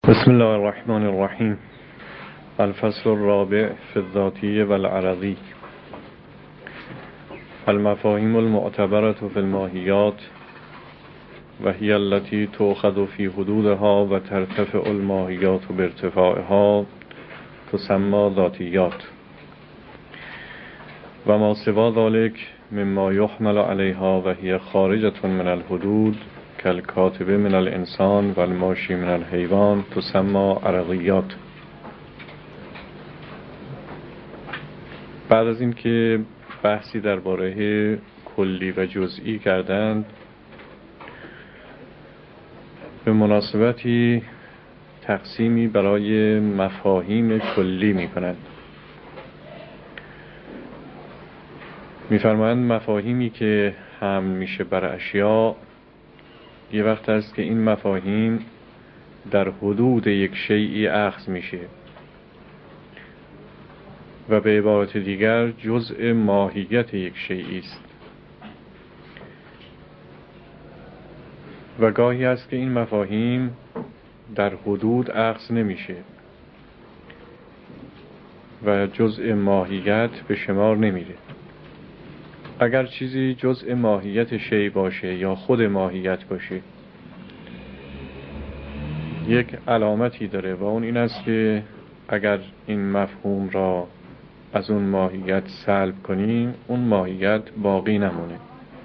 بسم الله الرحمن الرحیم. الفصل الرابع فی الذاتی و العرضی. المفاهیم المعتبرة فی الماهیات و هی التي تؤخذ فی حدودها و ترتفع الماهیات بارتفاعها تسمى ذاتیات و ما سوى ذلك مما يحمل عليها و هي خارجة من الحدود کالکاتب من الانسان و الماشی من الحیوان تسمى عرضیات. بعد از این که بحثی درباره کلی و جزئی کردند، به مناسبتی تقسیمی برای مفاهیم کلی می کنند. می فرمایند مفاهیمی که حمل میشه بر اشیاء، یه وقت است که این مفاهیم در حدود یک شیئی اخذ میشه و به عبارت دیگر جزء ماهیت یک شیئی است، و گاهی است که این مفاهیم در حدود اخذ نمیشه و جزء ماهیت به شمار نمیره. اگر چیزی جزء ماهیت شیء باشه یا خود ماهیت باشه، یک علامتی داره و اون این است که اگر این مفهوم را از اون ماهیت سلب کنیم، اون ماهیت باقی نمونه.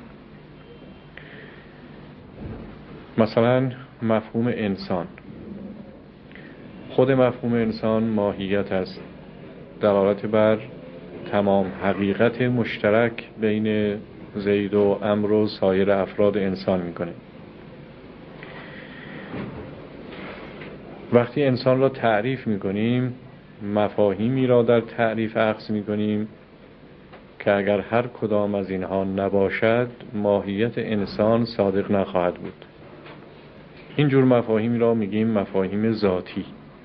مثلا مفهوم انسان، خود مفهوم انسان ماهیت است، دلالت بر تمام حقیقت مشترک بین زید و عمرو و سایر افراد انسان میکنه. وقتی انسان را تعریف میکنیم، مفاهیمی را در تعریف اخذ میکنیم که اگر هر کدام از اینها نباشد، ماهیت انسان صادق نخواهد بود. اینجور مفاهیمی را میگیم مفاهیم ذاتی.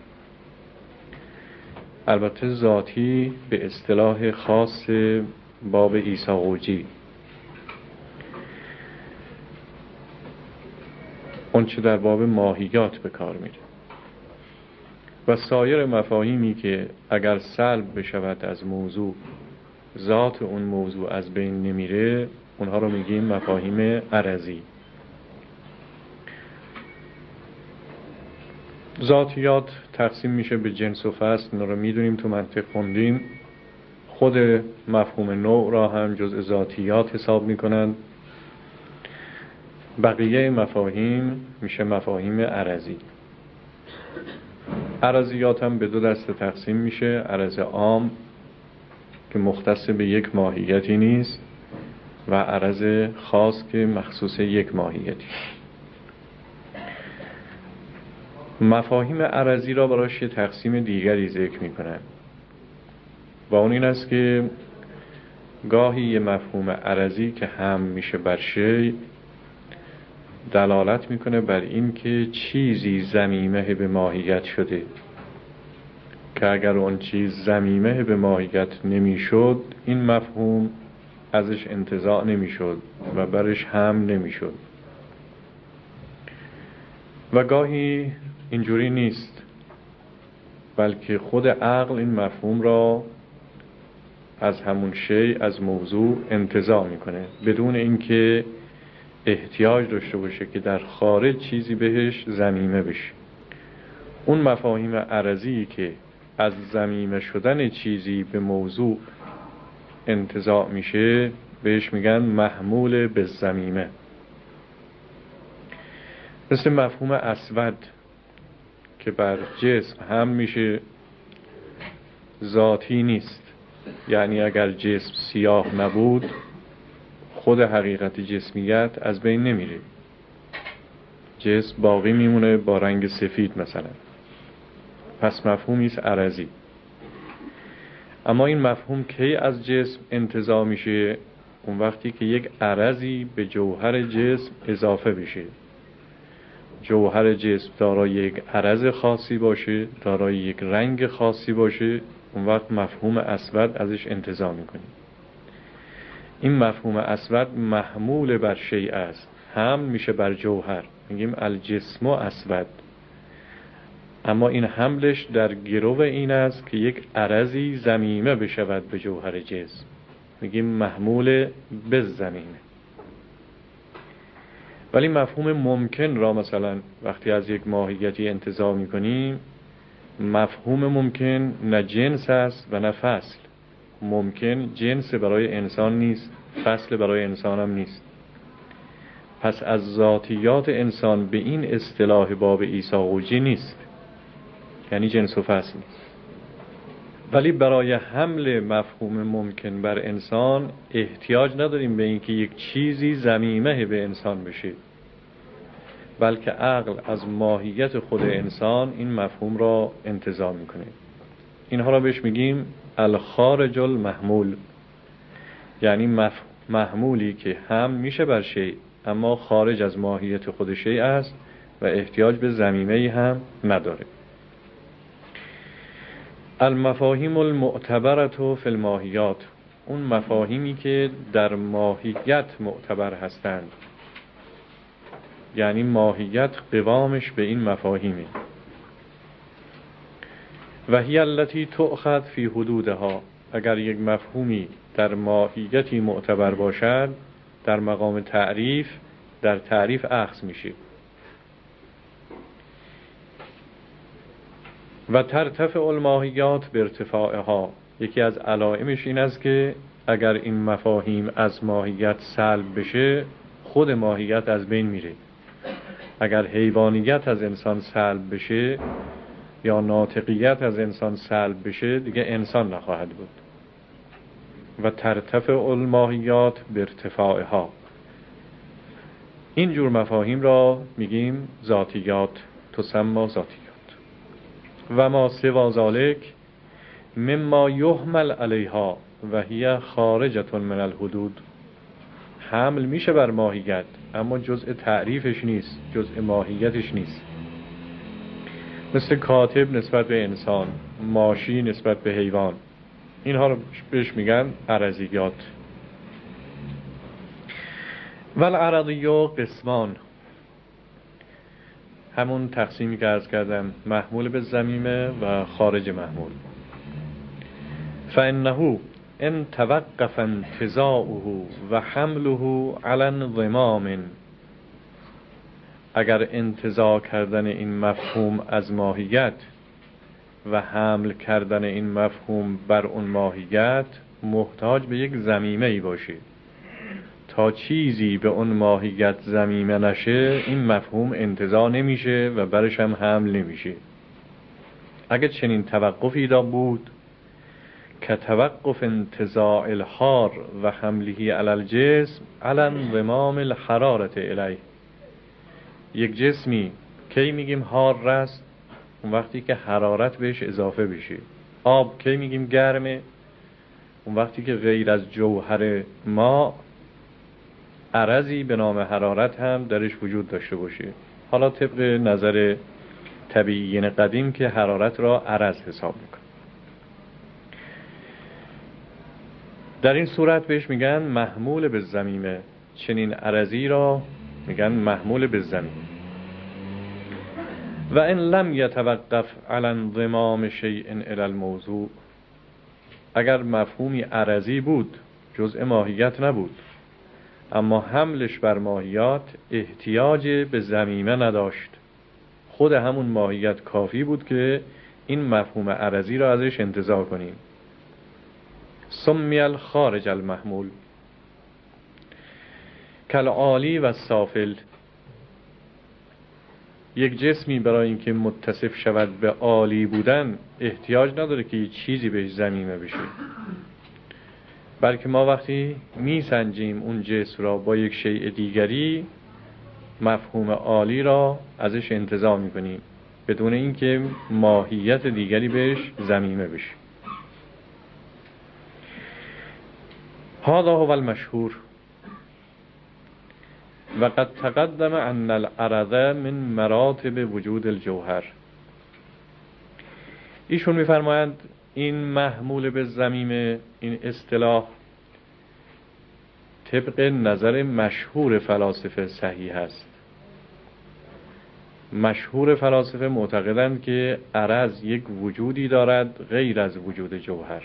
البته ذاتی به اصطلاح خاص باب عیساقوجی، اون چه در باب ماهیات به کار میره. و سایر مفاهیمی که اگر سلب بشود از موضوع، ذات اون موضوع از بین نمیره، اونها رو میگیم مفاهیم عرضی. ذاتیات تقسیم میشه به جنس و فصل، اینا رو میدونیم، تو منطق خوندیم. خود مفهوم نوع را هم جزء ذاتیات حساب میکنند. بقیه مفاهیم میشه مفاهیم عرضی. عرضیات هم به دو دسته تقسیم میشه: عرض عام که مختص به یک ماهیتی نیست و عرض خاص که مخصوص یک ماهیتی. مفاهیم عرضی را براش یه تقسیم دیگری ذکر میکنن و اون این است که گاهی یه مفهوم عرضی که هم میشه بر شیء دلالت میکنه بر این که چیزی ضمیمه به ماهیت شده، که اگر اون چیز ضمیمه به ماهیت نمیشد، این مفهوم ازش انتزاع نمیشد و برش هم نمیشد. و گاهی اینجوری نیست، بلکه خود عقل این مفهوم را از همون شیء، از موضوع انتزاع میکنه بدون اینکه احتیاج داشته باشه که در خارج چیزی بهش ضمیمه بشه. اون مفاهیم عرضی که از ضمیمه شدن چیزی به موضوع انتزاع میشه بهش میگن محمول به ضمیمه. مثل مفهوم اسود که بر جسم هم میشه، ذاتی نیست. یعنی اگر جسم سیاه نبود، خود حقیقت جسمیت از بین نمیره، جسم باقی میمونه با رنگ سفید مثلا. پس مفهومی است عرضی. اما این مفهوم کی از جسم انتزاع میشه؟ اون وقتی که یک عرضی به جوهر جسم اضافه بشه. جوهر جسم دارای یک عرض خاصی باشه، دارای یک رنگ خاصی باشه، اون وقت مفهوم اسود ازش انتزاع میکنیم. این مفهوم اسود محمول بر شیء است، هم میشه بر جوهر، میگیم الجسم اسود. اما این حملش در گرو این است که یک عرضی ضمیمه بشود به جوهر جسم، میگیم محمول به زمینه. ولی مفهوم ممکن را مثلا وقتی از یک ماهیتی انتزاع میکنیم، مفهوم ممکن نه جنس است و نه فصل. ممکن جنس برای انسان نیست، فصل برای انسان هم نیست. پس از ذاتیات انسان به این اصطلاح باب عیسی قوجی نیست، یعنی جنس و فصل نیست. ولی برای حمل مفهوم ممکن بر انسان احتیاج نداریم به اینکه یک چیزی ضمیمه به انسان بشه، بلکه عقل از ماهیت خود انسان این مفهوم را انتزاع میکنه. اینها را بهش میگیم الخارج المحمول، یعنی محمولی که حمل میشه بر شیء اما خارج از ماهیت خود شیء است و احتیاج به ضمیمه‌ای هم نداره. المفاهیم المعتبرة فی الماهیات، اون مفاهیمی که در ماهیت معتبر هستند، یعنی ماهیت قوامش به این مفاهیمه. و هی التی تؤخذ فی حدودها، اگر یک مفهومی در ماهیتی معتبر باشد در مقام تعریف، در تعریف اخذ میشه. و ترتفع الماهیات به ارتفاعها، یکی از علائمش این است که اگر این مفاهیم از ماهیت سلب بشه خود ماهیت از بین میره. اگر حیوانیت از انسان سلب بشه یا ناطقیت از انسان سلب بشه دیگه انسان نخواهد بود. و ترتفع الماهیات به ارتفاعها، این جور مفاهیم را میگیم ذاتیات، تسمى ذاتیات. و ما سوا ذالک مما یحمل علیها و هی خارجة من الحدود، حمل میشه بر ماهیت اما جزء تعریفش نیست، جزء ماهیتش نیست. مثل کاتب نسبت به انسان، ماشی نسبت به حیوان، اینها رو بهش میگن عرضیات. والعرضی قسمان، همون تقسیمی که عرض کردم، محمول به ضمیمه و خارج محمول. فانه ان توقف انتزاعه و حمله علی انضمام، اگر انتزاع کردن این مفهوم از ماهیت و حمل کردن این مفهوم بر اون ماهیت محتاج به یک ضمیمه‌ای باشه، تا چیزی به اون ماهیت ضمیمه نشه این مفهوم انتزاع نمیشه و برش هم حمل نمیشه. اگر چنین توقفی دا بود که توقف انتزاع الحار و حمله علی الجسم علی انضمام الحرارة الیه، یک جسمی کی میگیم حار است؟ اون وقتی که حرارت بهش اضافه بشه. آب کی میگیم گرمه؟ اون وقتی که غیر از جوهر ما عرضی به نام حرارت هم درش وجود داشته باشه. حالا طبق نظر طبیعیین قدیم که حرارت را عرض حساب میکن. در این صورت بهش میگن محمول به ضمیمه، چنین عرضی را میگن محمول به ضمیمه. و ان لم یتوقف علی انضمام شیء الی الموضوع، اگر مفهومی عرضی بود جزء ماهیت نبود اما حملش بر ماهیات احتیاج به ضمیمه نداشت، خود همون ماهیت کافی بود که این مفهوم عرضی را ازش انتزاع کنیم، سمی الخارج المحمول کالعالی و السافل. یک جسمی برای اینکه متصف شود به عالی بودن احتیاج نداره که یه چیزی بهش ضمیمه بشه، بلکه ما وقتی میسنجیم اون جسم را با یک شیء دیگری مفهوم عالی را ازش انتزاع میکنیم بدون اینکه ماهیت دیگری بهش ضمیمه بشه. هذا هو المشهور و قد تقدم ان العرض من مراتب وجود الجوهر. ایشون میفرمایند این محمول به ضمیمه، این اصطلاح طبق نظر مشهور فلاسفه صحیح است. مشهور فلاسفه معتقدند که عرض یک وجودی دارد غیر از وجود جوهر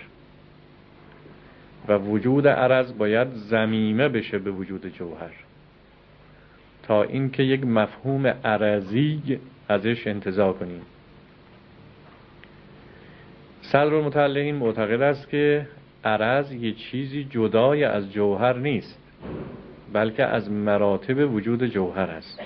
و وجود عرض باید ضمیمه بشه به وجود جوهر تا اینکه یک مفهوم عرضی ازش انتزاع کنیم. صدرالمطلعین معتقد است که عرض یک چیزی جدای از جوهر نیست، بلکه از مراتب وجود جوهر است.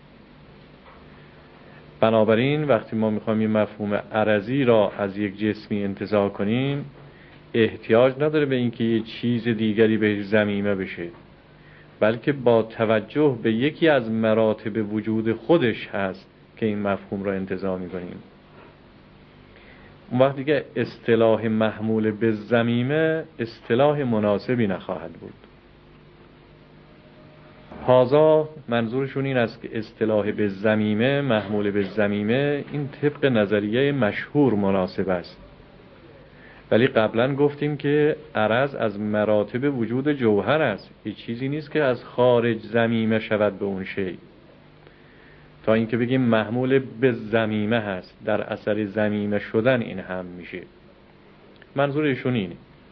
بنابراین وقتی ما میخوایم این مفهوم عرضی را از یک جسمی انتزاع کنیم، احتیاج نداره به اینکه یک چیز دیگری بهش ضمیمه بشه، بلکه با توجه به یکی از مراتب وجود خودش هست که این مفهوم را انتزاع میکنیم. اون وقت دیگه اصطلاح محمول به ضمیمه اصطلاح مناسبی نخواهد بود. هازا منظورشون این است که اصطلاح به ضمیمه، محمول به ضمیمه، این طبق نظریه مشهور مناسب است. ولی قبلا گفتیم که عرض از مراتب وجود جوهر است، هیچ چیزی نیست که از خارج ضمیمه شود به اون شی. تا اینکه بگیم محمول به ضمیمه هست، در اثر ضمیمه شدن این هم میشه. منظور ایشون اینه.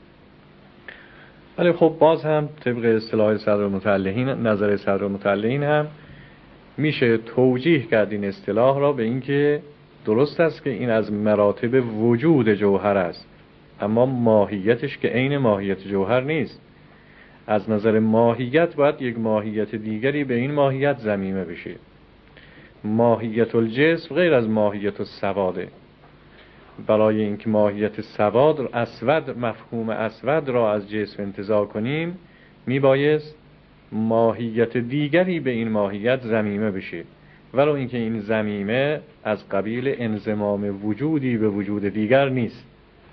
ولی خب باز هم طبق اصطلاح صدرالمطلعین، نظر صدرالمطلعین هم میشه توجیه کرد این اصطلاح را به اینکه درست است که این از مراتب وجود جوهر است، اما ماهیتش که عین ماهیت جوهر نیست. از نظر ماهیت باید یک ماهیت دیگری به این ماهیت ضمیمه بشه. ماهیت الجسم غیر از ماهیت السواده. برای اینکه ماهیت سواد اسود، مفهوم اسود را از جسم انتزاع کنیم، میبایست ماهیت دیگری به این ماهیت ضمیمه بشه، ولو اینکه این ضمیمه از قبیل انضمام وجودی به وجود دیگر نیست.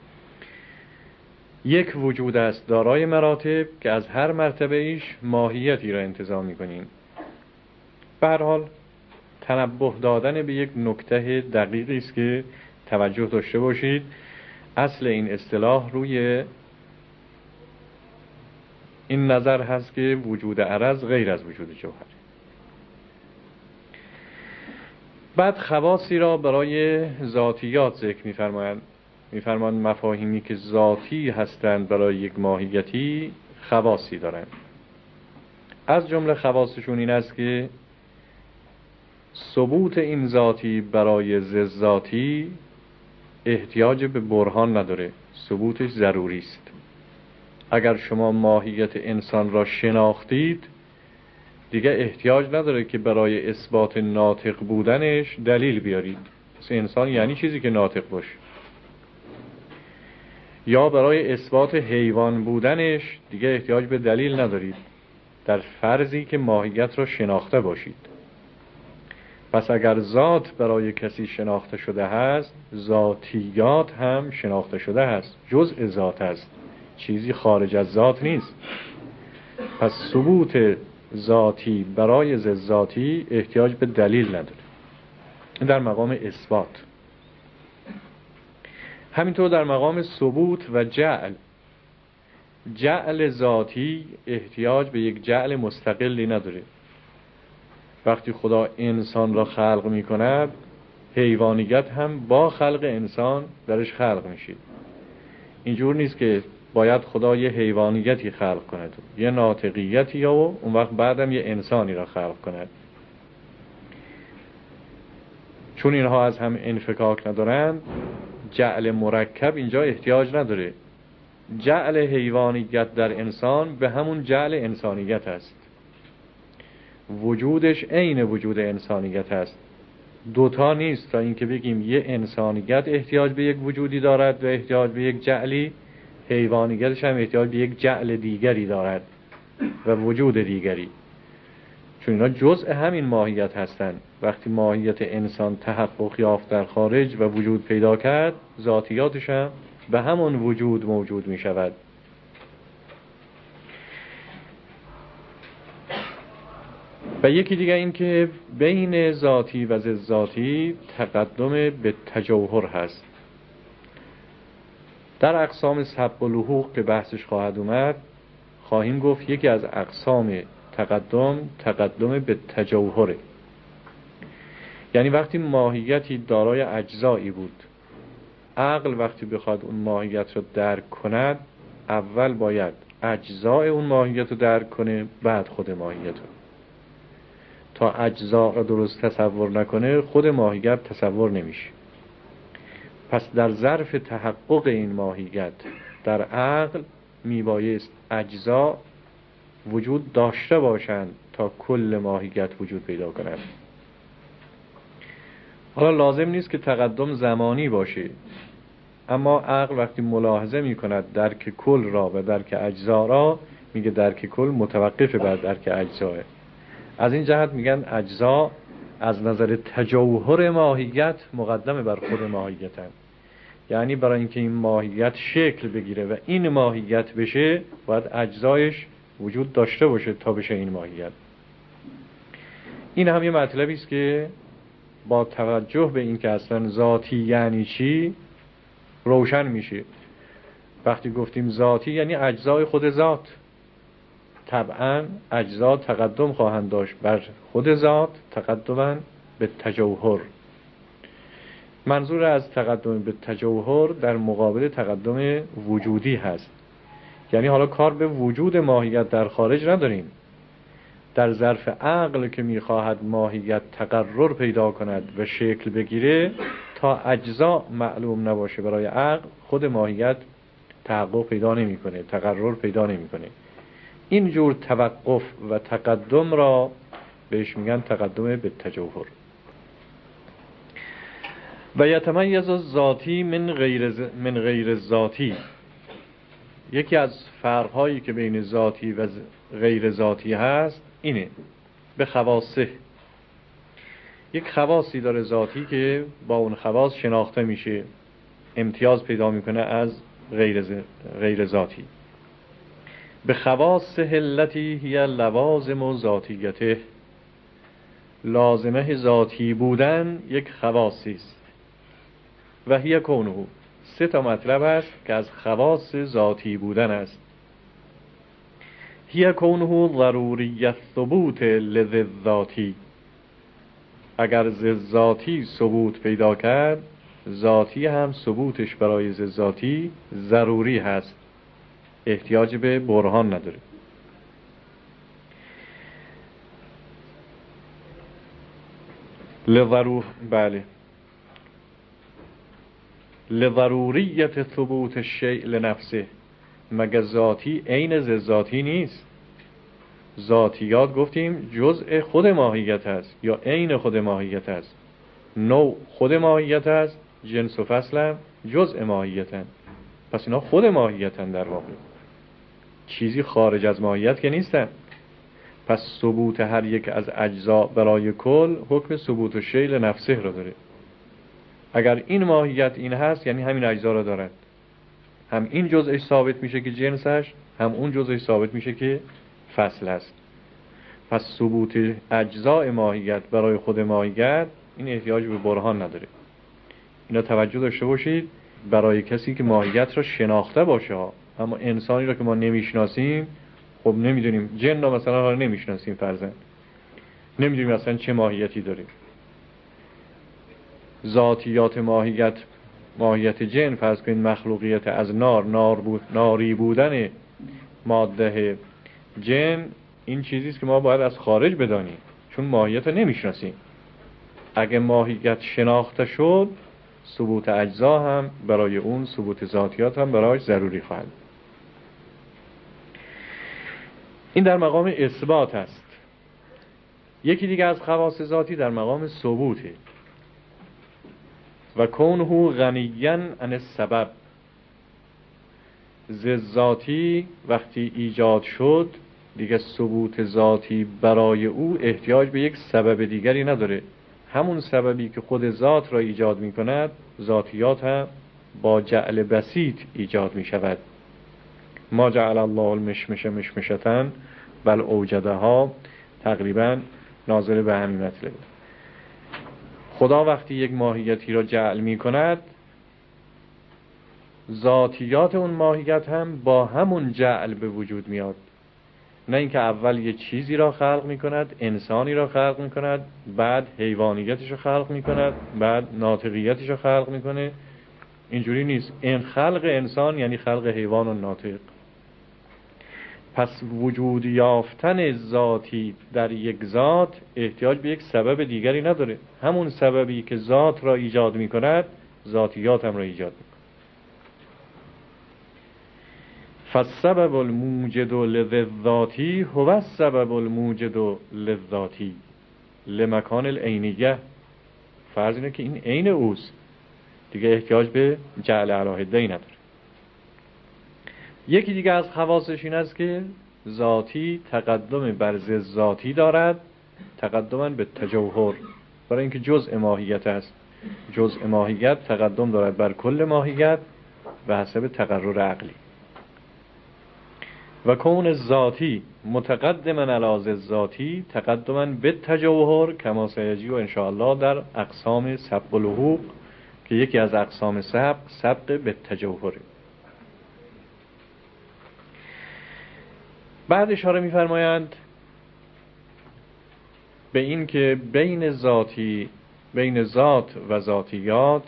یک وجود است دارای مراتب که از هر مرتبه ایش ماهیتی را انتزاع میکنیم. به هر حال تنبه دادن به یک نکته دقیقی است که توجه داشته باشید. اصل این اصطلاح روی این نظر هست که وجود عرض غیر از وجود جوهر. بعد خواصی را برای ذاتیات ذکر می‌فرمایند مفاهیمی که ذاتی هستند برای یک ماهیتی خواصی دارند. از جمله خواصشون این است که ثبوت این ذاتی برای ذاتی احتیاج به برهان نداره، ثبوتش ضروری است. اگر شما ماهیت انسان را شناختید، دیگه احتیاج نداره که برای اثبات ناطق بودنش دلیل بیارید. انسان یعنی چیزی که ناطق باشه. یا برای اثبات حیوان بودنش دیگه احتیاج به دلیل ندارید، در فرضی که ماهیت را شناخته باشید. پس اگر ذات برای کسی شناخته شده هست، ذاتیات هم شناخته شده هست، جزء ذات است، چیزی خارج از ذات نیست. پس ثبوت ذاتی برای ذاتی احتیاج به دلیل نداره، در مقام اثبات. همینطور در مقام ثبوت و جعل ذاتی احتیاج به یک جعل مستقلی نداره. وقتی خدا انسان را خلق می کند، حیوانیت هم با خلق انسان درش خلق میشه. اینجور نیست که باید خدا یه حیوانیتی خلق کند، یه ناطقیتی یا اون وقت بعدم یه انسانی را خلق کند. چون اینها از هم انفکاک ندارند، جعل مرکب اینجا احتیاج نداره. جعل حیوانیت در انسان به همون جعل انسانیت است، وجودش عین وجود انسانیت است. دوتا نیست تا اینکه بگیم یه انسانیت احتیاج به یک وجودی دارد و احتیاج به یک جعلی، حیوانیتش هم احتیاج به یک جعل دیگری دارد و وجود دیگری. چون اینا جزء همین ماهیت هستند. وقتی ماهیت انسان تحقق یافت در خارج و وجود پیدا کرد، ذاتیاتش هم به همون وجود موجود می شود. و یکی دیگه این که بین ذاتی و ذاتی تقدم به تجوهر هست. در اقسام سبق و لحوق که بحثش خواهد اومد، خواهیم گفت یکی از اقسام تقدم به تجوهره. یعنی وقتی ماهیتی دارای اجزایی بود، عقل وقتی بخواد اون ماهیت رو درک کند، اول باید اجزای اون ماهیت رو درک کنه، بعد خود ماهیت رو. تا اجزا رو درست تصور نکنه، خود ماهیت تصور نمیشه. پس در ظرف تحقق این ماهیت در عقل میبایست اجزا وجود داشته باشند تا کل ماهیت وجود پیدا کند. حالا لازم نیست که تقدم زمانی باشه، اما عقل وقتی ملاحظه می کند درک کل را و درک اجزا را، میگه درک کل متوقف بر درک اجزاه. از این جهت میگن اجزا از نظر تجوهر ماهیت مقدم بر خود ماهیت هست. یعنی برای اینکه این ماهیت شکل بگیره و این ماهیت بشه، باید اجزایش وجود داشته باشه تا بشه این ماهیت. این هم یه مطلبی است که با توجه به این که اصلا ذاتی یعنی چی روشن میشه. وقتی گفتیم ذاتی یعنی اجزای خود ذات، طبعا اجزا تقدم خواهند داشت بر خود ذات، تقدما به تجوهر. منظور از تقدم به تجوهر در مقابل تقدم وجودی هست. یعنی حالا کار به وجود ماهیت در خارج نداریم، در ظرف عقل که میخواهد ماهیت تقرر پیدا کند و شکل بگیره، تا اجزا معلوم نباشه برای عقل، خود ماهیت تحقق پیدا نمیکنه، تقرر پیدا نمیکنه. این جور توقف و تقدم را بهش میگن تقدم به تجوهر. و یتمیز الذاتی من غیر ذاتی. یکی از فرق‌هایی که بین ذاتی و غیر ذاتی هست اینه، به خواصه. یک خواصی داره ذاتی که با اون خواص شناخته میشه، امتیاز پیدا میکنه از غیر ذاتی. به خواص التي هي لوازم ذاتیته. لازمه ذاتی بودن یک خواصی است. و هی کونه. 3 مطلب است که از خواص ذاتی بودن است. هی کونه ضروری ثبوت لذ ذاتی. اگر ذاتی ثبوت پیدا کرد، ذاتی هم ثبوتش برای ذاتی ضروری هست، احتیاج به برهان نداره. لضروریت ثبوت الشیء لنفسه. مگه ذاتی عین ذاتی نیست؟ ذاتیات گفتیم جزء خود ماهیت هست یا عین خود ماهیت هست. نوع خود ماهیت هست، جنس و فصل هم جزء ماهیت هست. پس اینا خود ماهیت هست، در واقع چیزی خارج از ماهیت که نیستن. پس ثبوت هر یک از اجزا برای کل حکم ثبوت الشیء لنفسه را داره. اگر این ماهیت این هست، یعنی همین اجزا را دارد. هم این جزءش ثابت میشه که جنسش، هم اون جزءش ثابت میشه که فصل است. پس ثبوت اجزای ماهیت برای خود ماهیت این احتیاج به برهان نداره. اینا توجه داشته باشید، برای کسی که ماهیت را شناخته باشه. اما انسانی را که ما نمیشناسیم، خب نمیدونیم، جن را مثلا نمیشناسیم، فرضاً نمیدونیم اصلا چه ماهیتی داره. ذاتیات ماهیت جن، فرض کنید مخلوقیت از ناری بودن ماده جن، این چیزیست که ما باید از خارج بدانیم، چون ماهیت رو نمیشناسیم. اگه ماهیت شناخته شد، ثبوت اجزا هم برای اون، ثبوت ذاتیات هم برایش ضروری خواهد. این در مقام اثبات است. یکی دیگه از خواص ذاتی در مقام ثبوته. و کونه غنیاً عن السبب. ذاتی وقتی ایجاد شد، دیگه ثبوت ذاتی برای او احتیاج به یک سبب دیگری نداره. همون سببی که خود ذات را ایجاد می کند، ذاتیات هم با جعل بسیط ایجاد می شود. ما جعل الله المشمش مشمشتن بل اوجدها، تقریبا ناظر به همین مطلب. خدا وقتی یک ماهیتی را جعل می کند، ذاتیات اون ماهیت هم با همون جعل به وجود میاد. نه اینکه اول یه چیزی را خلق میکند، انسانی را خلق میکند، بعد حیوانیتش را خلق میکند، بعد ناطقیتش را خلق میکنه. اینجوری نیست. این خلق انسان یعنی خلق حیوان و ناطق. پس وجود یافتن ذاتی در یک ذات احتیاج به یک سبب دیگری نداره. همون سببی که ذات را ایجاد میکند ذاتیات هم را ایجاد میکند. فالسبب الموجد للذاتی هو السبب الموجد للذاتی لمکان العینیه. فرض اینه که این عین اوست، دیگه احتیاج به جعل علاهده‌ای نداره. یکی دیگه از خواصش این است که ذاتی تقدم بر ضد ذاتی دارد، تقدما به تجوهر، برای اینکه جزء ماهیت است. جزء ماهیت تقدم دارد بر کل ماهیت به حسب تقرر عقلی. و کون ذاتی متقدما علی ضد ذاتی تقدما به تجوهر کما سیجی و انشاءالله در اقسام سبق الحقوق که یکی از اقسام سبق به تجوهره. بعد اشاره می‌فرمایند به این که بین ذات و ذاتیات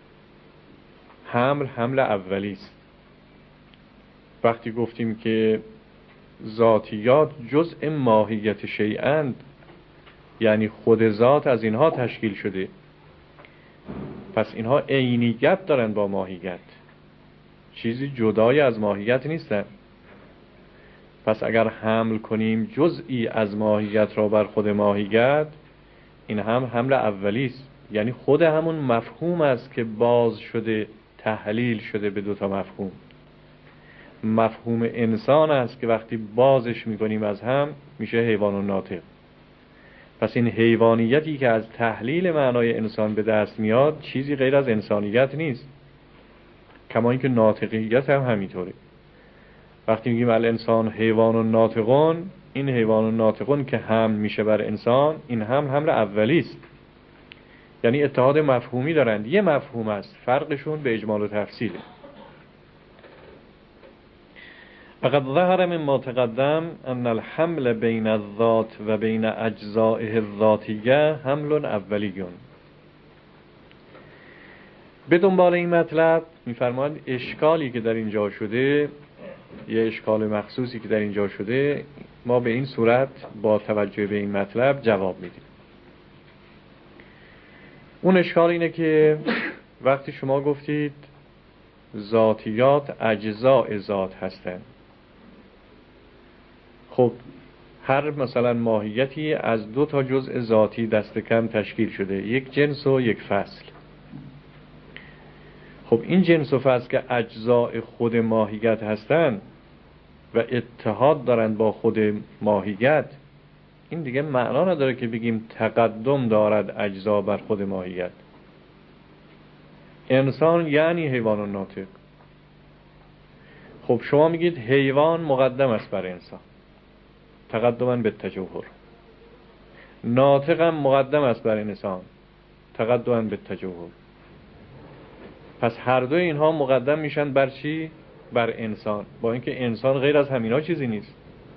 حمل اولی است. وقتی گفتیم که ذاتیات جزء ماهیت شیئند، یعنی خود ذات از اینها تشکیل شده، پس اینها عینیت دارن با ماهیت، چیزی جدای از ماهیت نیستن. پس اگر حمل کنیم جزئی از ماهیت را بر خود ماهیت، این هم حمل اولی است. یعنی خود همون مفهوم است که باز شده، تحلیل شده به دوتا مفهوم. مفهوم انسان است که وقتی بازش میکنیم از هم میشه حیوان و ناطق. پس این حیوانیتی که از تحلیل معنای انسان به دست میاد چیزی غیر از انسانیت نیست. کما اینکه ناطقیت هم همینطوره. وقتی میگیم الانسان حیوان و ناطقون، این حیوان و ناطقون که حمل میشه بر انسان، این هم حمل اولی است. یعنی اتحاد مفهومی دارند، یه مفهوم است، فرقشون به اجمال و تفصیله. فقد ظهر مما تقدم ان الحمل بین الذات و بین اجزائه الذاتیه حمل اولیون. به دنبال این مطلب میفرماید اشکالی که در اینجا شده، یه اشکال مخصوصی که در اینجا شده، ما به این صورت با توجه به این مطلب جواب میدیم. اون اشکال اینه که وقتی شما گفتید ذاتیات اجزاء ذات هستند، خب هر مثلا ماهیتی از دو تا جزء ذاتی دست کم تشکیل شده، یک جنس و یک فصل. خب این جنس و فصل که اجزاء خود ماهیت هستند و اتحاد دارند با خود ماهیت، این دیگه معنا نداره که بگیم تقدم دارد اجزا بر خود ماهیت. انسان یعنی حیوان و ناطق. خب شما میگید حیوان مقدم است بر انسان، تقدما به تجوهر. ناطق هم مقدم است بر انسان، تقدما به تجوهر. پس هر دو اینها مقدم میشن بر چی؟ بر انسان، با اینکه انسان غیر از همینا چیزی نیست.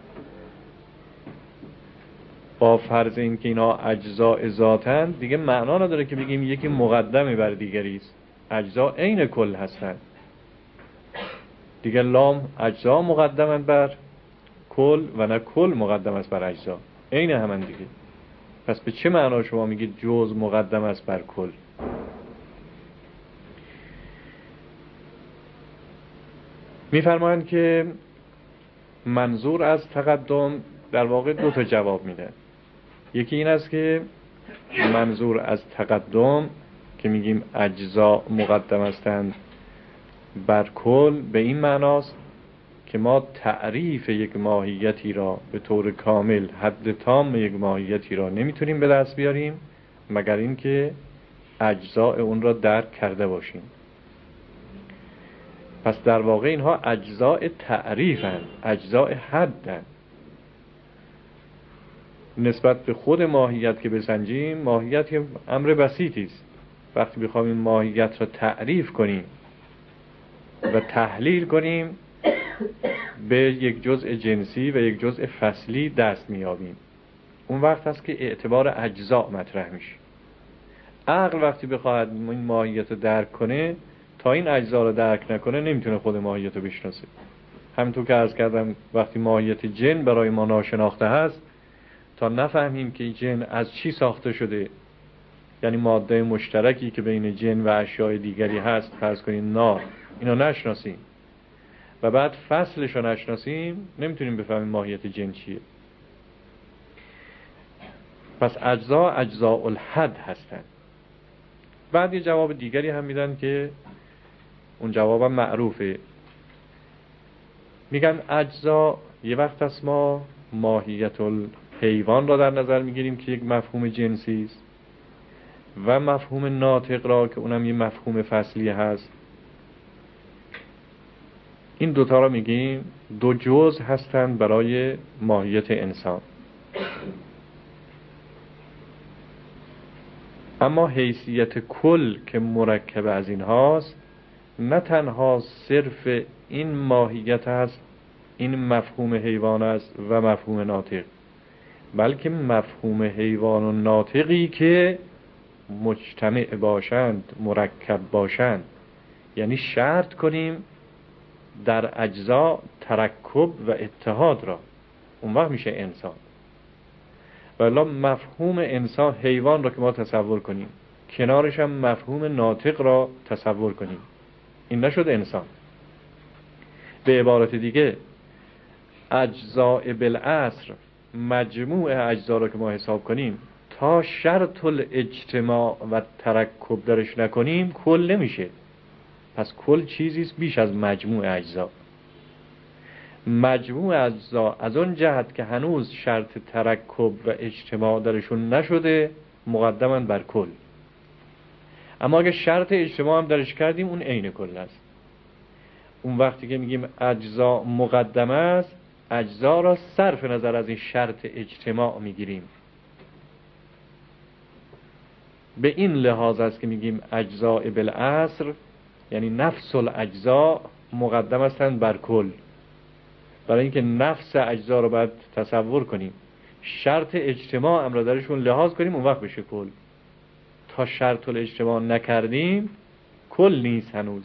با فرض این که اینا اجزاء ذاتن، دیگه معنا نداره که بگیم یکی مقدمی بر دیگری است. اجزا عین کل هستن دیگه. لام اجزا مقدمن بر کل و نه کل مقدم است بر اجزا، عین همن دیگه. پس به چه معنا شما میگید جزء مقدم است بر کل؟ میفرمایند که منظور از تقدم در واقع دو تا جواب میده. یکی این است که منظور از تقدم که میگیم اجزا مقدم هستند بر کل، به این معناست که ما تعریف یک ماهیتی را به طور کامل، حد تام یک ماهیتی را نمیتونیم به دست بیاریم مگر اینکه اجزاء اون را درک کرده باشیم. پس در واقع اینها اجزاء تعریفن، اجزاء حدن. نسبت به خود ماهیت که بسنجیم، ماهیت یه امر بسیطی است. وقتی بخوایم این ماهیت را تعریف کنیم و تحلیل کنیم، به یک جزء جنسی و یک جزء فصلی دست میابیم. اون وقت هست که اعتبار اجزا مطرح میشه. عقل وقتی بخواهد این ماهیت رو درک کنه، تا این اجزا رو درک نکنه نمیتونه خود ماهیت رو بشناسه. همینطور که عرض کردم وقتی ماهیت جن برای ما ناشناخته هست، تا نفهمیم که جن از چی ساخته شده، یعنی ماده مشترکی که بین جن و اشیاء دیگری هست، فرض کنیم نار، اینا نشناسیم و بعد فصلش رو نشناسیم، نمیتونیم بفهمیم ماهیت جن چیه. پس اجزاء الحد هستن. بعد یه جواب دیگری هم میدن که اون جوابم معروفه. میگن اجزا، یه وقت است ما ماهیت الحیوان را در نظر میگیریم که یک مفهوم جنسی است و مفهوم ناطق را که اونم یه مفهوم فصلی هست. این دوتا را میگیم دو جزء هستند برای ماهیت انسان. اما حیثیت کل که مرکب از این هاست، نه تنها صرف این ماهیت هست، این مفهوم حیوان است و مفهوم ناطق، بلکه مفهوم حیوان و ناطقی که مجتمع باشند، مرکب باشند، یعنی شرط کنیم در اجزا ترکب و اتحاد را، اون وقت میشه انسان. ولی مفهوم انسان، حیوان را که ما تصور کنیم، کنارش هم مفهوم ناطق را تصور کنیم، این نشد انسان. به عبارت دیگه اجزاء بالاصل، مجموع اجزا را که ما حساب کنیم، تا شرط الاجتماع و ترکب درش نکنیم کل نمیشه. پس کل چیزیست بیش از مجموع اجزا. مجموع اجزا از اون جهت که هنوز شرط ترکب و اجتماع درشون نشده مقدماً بر کل. اما اگه شرط اجتماع هم درش کردیم اون عین کل است. اون وقتی که میگیم اجزا مقدمه است، اجزا را صرف نظر از این شرط اجتماع میگیریم. به این لحاظ است که میگیم اجزاء بالاصل، یعنی نفس الاجزا مقدم هستند بر کل. برای اینکه نفس اجزا رو باید تصور کنیم، شرط اجتماع هم را درشون لحاظ کنیم، اون وقت بشه کل. تا شرط الاجتماع نکردیم کل نیست هنوز.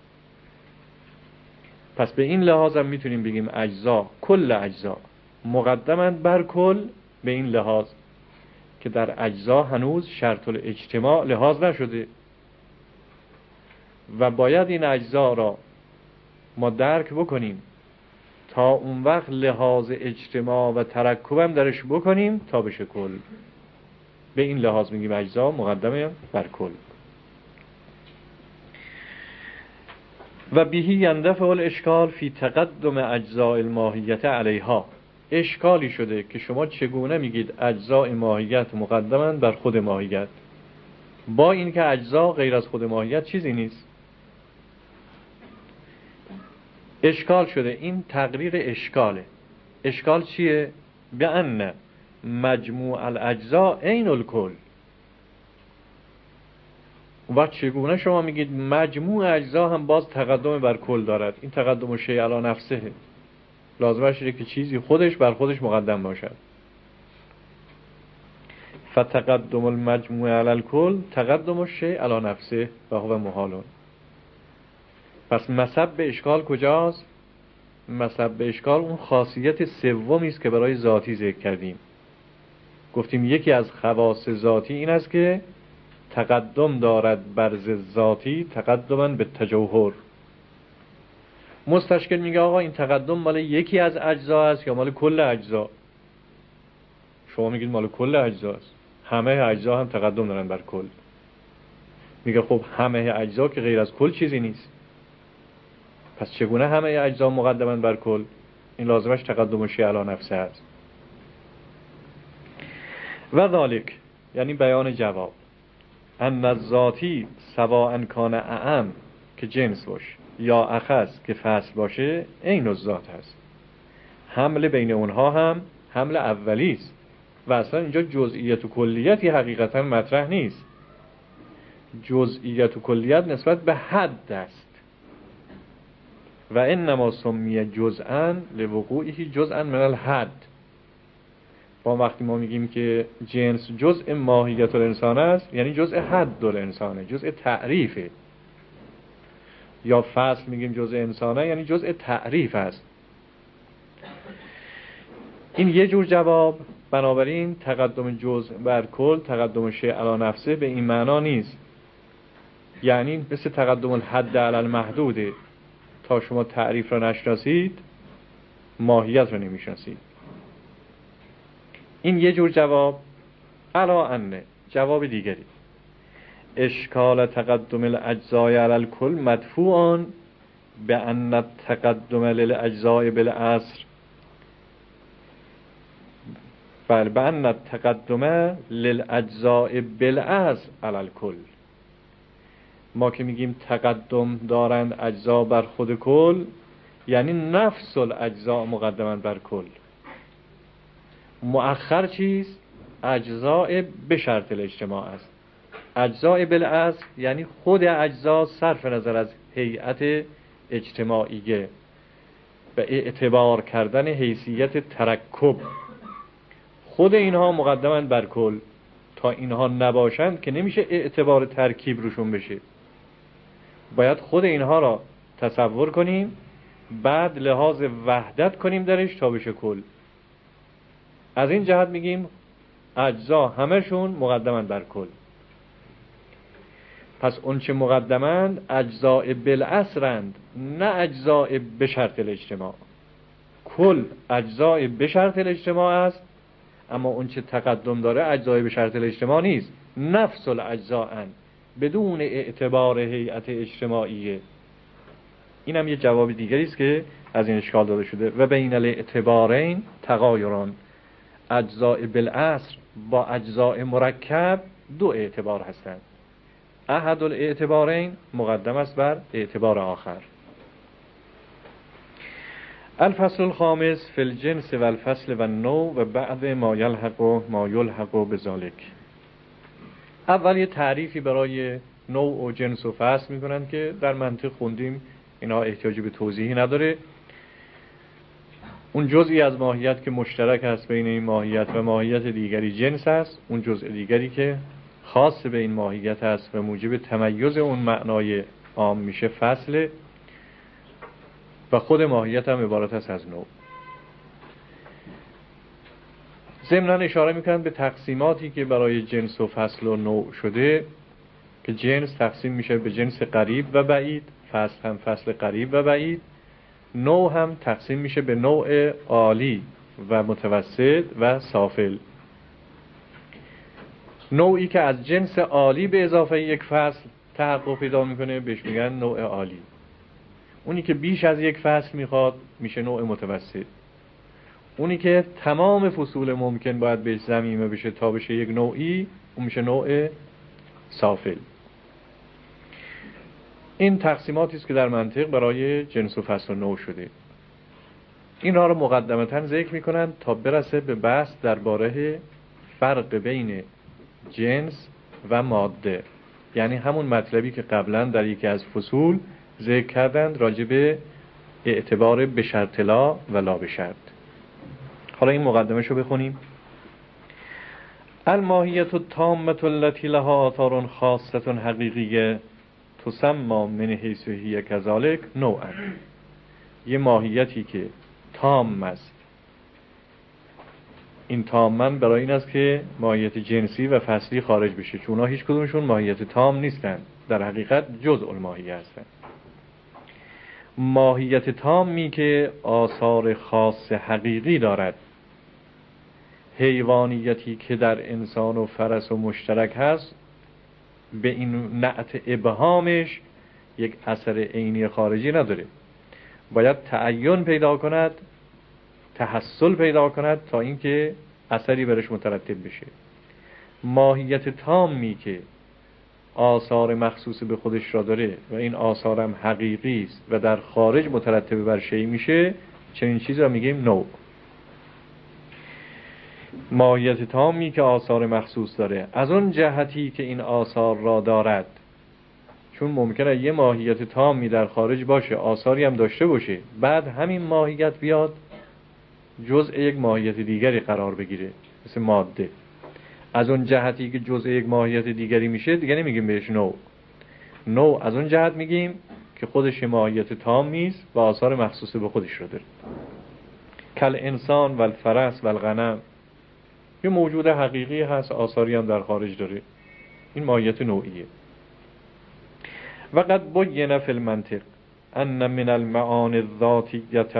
پس به این لحاظ هم میتونیم بگیم اجزا، کل اجزا مقدمند بر کل، به این لحاظ که در اجزا هنوز شرط الاجتماع لحاظ نشده و باید این اجزا را ما درک بکنیم تا اون وقت لحاظ اجتماع و ترکب هم درش بکنیم تا بشه کل. به این لحاظ میگیم اجزا مقدمه بر کل. و بهی یندفع الاشکال فی تقدم اجزاء الماهیت علیها. اشکالی شده که شما چگونه میگید اجزاء ماهیت مقدمند بر خود ماهیت، با اینکه اجزا غیر از خود ماهیت چیزی نیست. اشکال شده. این تقریر اشکاله. اشکال چیه؟ بأن مجموع الاجزاء عین الکل. و چگونه شما میگید مجموع اجزا هم باز تقدم بر کل دارد؟ این تقدم شیء علی نفسه، لازمه شده که چیزی خودش بر خودش مقدم باشد. فتقدم المجموع علی الکل تقدم الشیء علی نفسه و هو محال. پس مصب به اشکال کجاست؟ مصب به اشکال اون خاصیت سومی است که برای ذاتی ذکر کردیم. گفتیم یکی از خواص ذاتی این است که تقدم دارد بر ذاتی، تقدما به تجوهر. مستشکل میگه آقا این تقدم مال یکی از اجزا است یا مال کل اجزا؟ شما میگید مال کل اجزا است. همه اجزا هم تقدم دارن بر کل. میگه خب همه اجزا که غیر از کل چیزی نیست. پس چگونه همه اجزا مقدمن بر کل؟ این لازمش تقدم شیء علی نفسه است. و ذالک، یعنی بیان جواب، ان الذاتی سواء کان اعم که جنس باشه یا اخص که فصل باشه عین الذات هست. حمل بین اونها هم حمل اولی است و اصلا اینجا جزئیت و کلیتی حقیقتا مطرح نیست. جزئیت و کلیت نسبت به حد است. و انما سمی جزءا لوقوعه جزءا من الحد. با وقتی ما میگیم که جنس جزء ماهیت الانسان است، یعنی جزء حد الانسانه، جزء تعریفه. یا فصل میگیم جزء انسانه، یعنی جزء تعریف است. این یه جور جواب. بنابراین تقدم جزء بر کل، تقدم شیء علی نفسه به این معنا نیست. یعنی مثل تقدم الحد علی المحدوده، تا شما تعریف را نشناسید ماهیت را نمیشناسید. این یه جور جواب. علا انه، جواب دیگری، اشکال تقدم الاجزاء علی الکل مدفوعان به ان التقدم للاجزاء بالاصل، بل به ان التقدم للاجزاء بالاصل علی الکل. ما که میگیم تقدم دارند اجزا بر خود کل، یعنی نفس الاجزاء مقدما بر کل. مؤخر چیست؟ اجزاء به شرط الاجتماع است. اجزاء بالاصل یعنی خود اجزا صرف نظر از هیئت اجتماعیه و اعتبار کردن حیثیت ترکب، خود اینها مقدما بر کل. تا اینها نباشند که نمیشه اعتبار ترکیب روشون بشه. باید خود اینها را تصور کنیم، بعد لحاظ وحدت کنیم درش تا بشه کل. از این جهت میگیم اجزا همشون مقدمن بر کل. پس اون چه مقدمن اجزاء بالاصلند، نه اجزاء به شرط الاجتماع. کل اجزاء به شرط الاجتماع است، اما اون چه تقدم داره اجزاء به شرط الاجتماع نیست، نفس الاجزاءن بدون اعتبار هیئت اجتماعیه. این هم یه جواب دیگری است که از این اشکال داده شده. و بین الاعتبارین تغایران، اجزاء بالاصل با اجزاء مرکب دو اعتبار هستند. احد الاعتبارین مقدم است بر اعتبار آخر. الفصل الخامس فی الجنس و الفصل و النوع و بعد ما یلحق بذالک. اول یه تعریفی برای نوع و جنس و فصل میکنند که در منطق خوندیم، اینا احتیاجی به توضیحی نداره. اون جزئی از ماهیت که مشترک است بین این ماهیت و ماهیت دیگری جنس است. اون جزء دیگری که خاص به این ماهیت است و موجب تمیز اون معنای عام میشه فصل، و خود ماهیت هم عبارت است از نوع. ضمناً اشاره میکنند به تقسیماتی که برای جنس و فصل و نوع شده، که جنس تقسیم میشه به جنس قریب و بعید، فصل هم فصل قریب و بعید، نوع هم تقسیم میشه به نوع عالی و متوسط و سافل. نوعی که از جنس عالی به اضافه یک فصل تحقق پیدا میکنه بهش میگن نوع عالی. اونی که بیش از یک فصل میخواد میشه نوع متوسط. اونی که تمام فصول ممکن باید بهش ضمیمه بشه تا بشه یک نوعی، اون میشه نوع سافل. این تقسیماتی است که در منطق برای جنس و فصل و نوع شده. اینها رو مقدمتاً ذکر میکنند تا برسه به بحث درباره فرق بین جنس و ماده، یعنی همون مطلبی که قبلا در یکی از فصول ذکر کردند راجع به اعتبار به شرط لا و لا به شرط. حالا این مقدمه شو بخونیم. الماهیت التامة التي لها آثار خاصة حقیقیه تسمى من حیث هی کذالک نوعا. یه ماهیتی که تام است. این تامن برای این است که ماهیت جنسی و فصلی خارج بشه، چون اونا هیچ کدومشون ماهیت تام نیستن، در حقیقت جزء الماهیه هستن. ماهیت تامی که آثار خاص حقیقی دارد، حیوانیتی که در انسان و فرس و مشترک هست، به این نعت ابهامش یک اثر عینی خارجی نداره. باید تعین پیدا کند، تحصل پیدا کند تا اینکه اثری برش مترتب بشه. ماهیت تامی که آثار مخصوص به خودش را داره و این آثار هم حقیقی است و در خارج مترتب بر شیء میشه، چنین چیزی را میگیم نوع. ماهیت تامی که آثار مخصوص داره از اون جهتی که این آثار را دارد، چون ممکنه یه ماهیت تامی در خارج باشه، آثاری هم داشته باشه، بعد همین ماهیت بیاد جزء یک ماهیت دیگری قرار بگیره، مثل ماده. از اون جهتی که جزء یک ماهیت دیگری میشه دیگه نمیگیم بهش نوع از اون جهت میگیم که خودش ماهیت تام نیست و آثار مخصوص به خودش رو داره. کل انسان و الفرس و الغنم، یه موجود حقیقی هست، آثاری هم در خارج داره، این ماهیت نوعیه. و قد بین فی المنطق ان من المعانی الذاتیة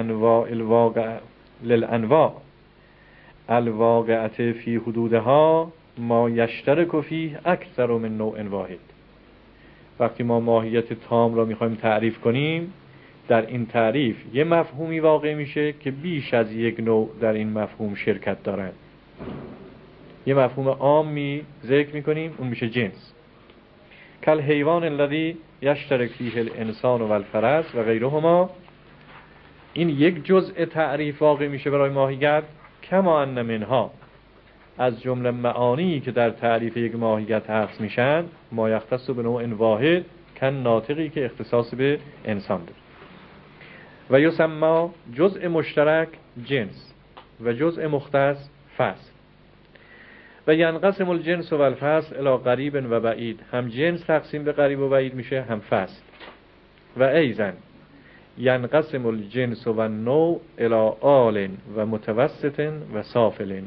للانواع الواقعة فی حدودها ما یشترک فیه اکثر من نوع واحد. وقتی ما ماهیت تام را میخوایم تعریف کنیم، در این تعریف یه مفهومی واقع میشه که بیش از یک نوع در این مفهوم شرکت دارن. یه مفهوم عامی ذکر میکنیم، اون میشه جنس. کل حیوان الذی یشترک فیه الانسان و الفرس و غیرهما، این یک جزء تعریف واقع میشه برای ماهیت. کما ان منها، از جمله معانی که در تعریف یک ماهیت هست میشن، ما یختص به نوع واحد، کن ناطقی که اختصاص به انسان داره. و یسمى جزء مشترک جنس و جزء مختص فصل. و ینقسم الجنس و الفصل الی قریب و بعید، هم جنس تقسیم به قریب و بعید میشه، هم فصل. و ایضا ینقسم الجنس و النوع الی عال و متوسط و سافل،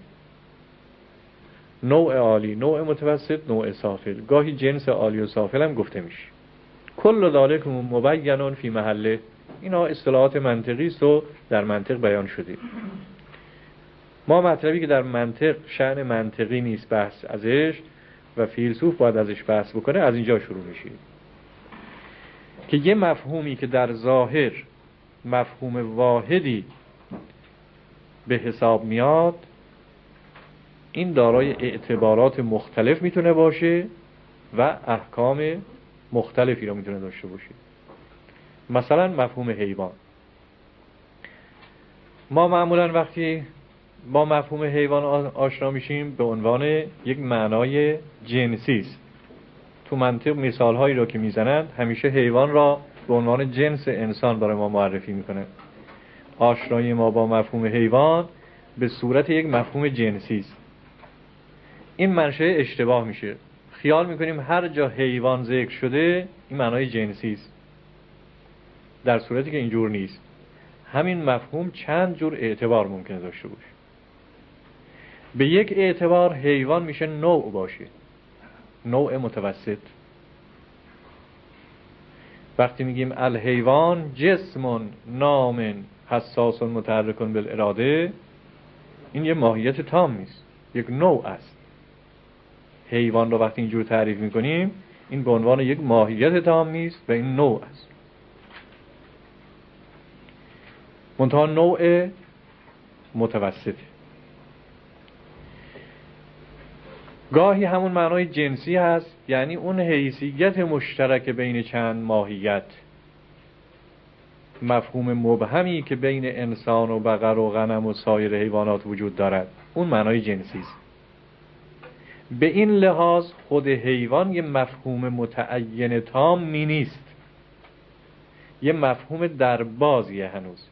نوع عالی، نوع متوسط، نوع سافل. گاهی جنس عالی و سافل هم گفته میشه. کل ذالک مبین فی محله، اینا اصطلاحات منطقی است و در منطق بیان شده. ما مطلبی که در منطق شأن منطقی نیست بحث ازش و فیلسوف باید ازش بحث بکنه، از اینجا شروع میشه که یه مفهومی که در ظاهر مفهوم واحدی به حساب میاد، این دارای اعتبارات مختلف میتونه باشه و احکام مختلفی را میتونه داشته باشه. مثلا مفهوم حیوان، ما معمولا وقتی با مفهوم حیوان آشنا میشیم به عنوان یک معنای جنسی است. تو منطق مثالهایی را که میزنند همیشه حیوان را به عنوان جنس انسان برای ما معرفی میکنند. آشنایی ما با مفهوم حیوان به صورت یک مفهوم جنسی است. این منشأ اشتباه میشه، خیال میکنیم هر جا حیوان ذکر شده این معنای جنسی است، در صورتی که اینجور نیست. همین مفهوم چند جور اعتبار ممکنه داشته باشه. به یک اعتبار حیوان میشه نوع باشه، نوع متوسط. وقتی میگیم الحیوان جسم نام حساس متحرک بالاراده، این یه ماهیت تام نیست، یک نوع است. حیوان رو وقتی اینجور تعریف میکنیم، این به عنوان یک ماهیت تام نیست و این نوع است. منتها نوع متوسط. گاهی همون معنای جنسی هست، یعنی اون حیثیت مشترک بین چند ماهیت، مفهوم مبهمی که بین انسان و بقر و غنم و سایر حیوانات وجود دارد، اون معنای جنسی است. به این لحاظ خود حیوان یه مفهوم متعین تامی نیست، یه مفهوم دربازیه، هنوز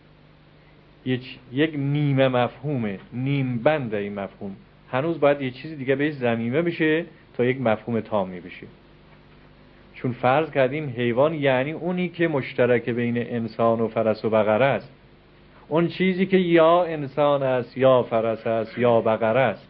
یک نیمه مفهومه، نیم بند. این مفهوم هنوز باید یه چیزی دیگه بهش ضمیمه بشه تا یک مفهوم تامی بشه. چون فرض کردیم حیوان یعنی اونی که مشترک بین انسان و فرس و بقره است، اون چیزی که یا انسان است یا فرس است یا بقره است.